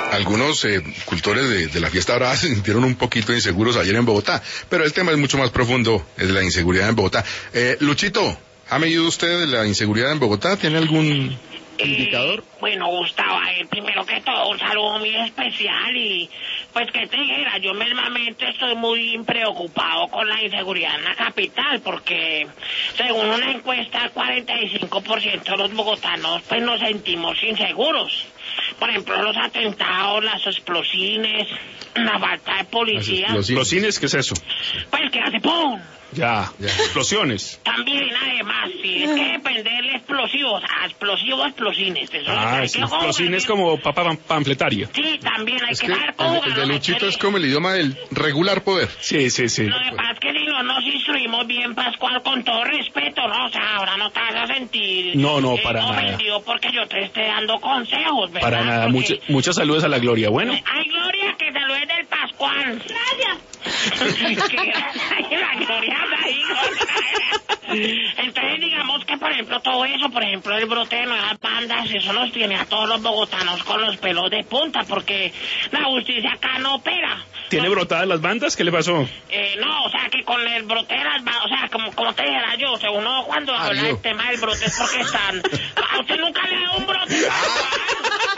Algunos cultores de la fiesta brava se sintieron un poquito inseguros ayer en Bogotá, pero el tema es mucho más profundo, es la inseguridad en Bogotá. Luchito, ¿ha medido usted la inseguridad en Bogotá? ¿Tiene algún indicador? Bueno, Gustavo, primero que todo, un saludo muy especial y pues que te dijera, yo mismamente estoy muy preocupado con la inseguridad en la capital porque según una encuesta el 45% de los bogotanos pues nos sentimos inseguros. Por ejemplo, los atentados, las explosines, la falta de policía. ¿Explosines? ¿Qué es eso? Pues que hace ¡pum! Ya, explosiones. También, además, sí, es que depende del explosivo, o sea, explosines. Eso Sí, explosines como papa panfletaria. Sí, también hay Es que que saber cómo el de Luchito es como el idioma del regular poder. Sí. Lo que pasa es que si no nos instruimos bien, Pascual, con todo respeto, ¿no? O sea, ahora no te vas a sentir No, para nada. ofendido porque yo te esté dando consejos, ¿verdad? Para nada, Porque... muchas saludos a la Gloria, bueno. Ay, Gloria, que saludes del Pascual. Gracias. La Gloria anda ahí, Entonces, digamos que, por ejemplo, todo eso, por ejemplo, el brote de nuevas bandas, eso nos tiene a todos los bogotanos con los pelos de punta, porque la justicia acá no opera. ¿Tiene brotadas las bandas? ¿Qué le pasó? No, o sea, que con el brote de las bandas, o sea, como te dijera yo, o sea, uno cuando habla del tema del brote es porque están... ¿A usted nunca le da un brote?